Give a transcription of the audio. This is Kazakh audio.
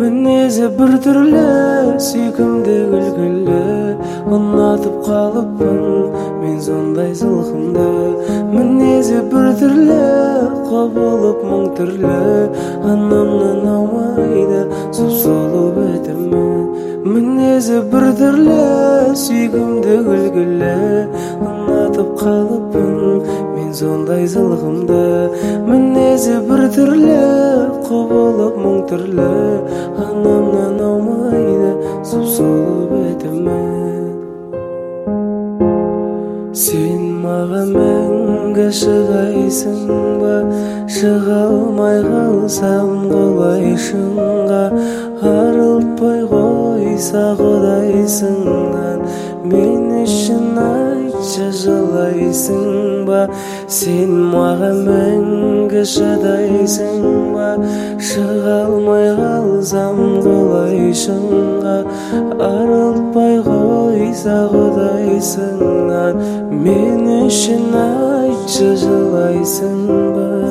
Мінезі бір түрлі, сүйкімді күлкілі, ұнатып қалыппын мен сондай сылқымды. Мінезі бір түрлі, құбылып мың түрлі, анамнан аумайды сұп-сұлу бітімі. Мінезі бір түрлі, сүйкімді күлкілі, ұнатып қалыппын мен сондай сылқымды. Мінезі бір түрлі, құбылып мың түрлі, анамнан аумайды сұп-сұлу бітімі. Сен маған мәңгі шығайсың ба, шыға алмай қалсам қалай шыңға, арылтпай қойса құдайсыңнан, мен үшін айтшы жылайсың ба. Сен маған мәңгі шыдайсың ба, шыға алмай қалсам қалай шыңға, арылтпай қойса құдайсыңнан, мен үшін айтшы жылайсың ба.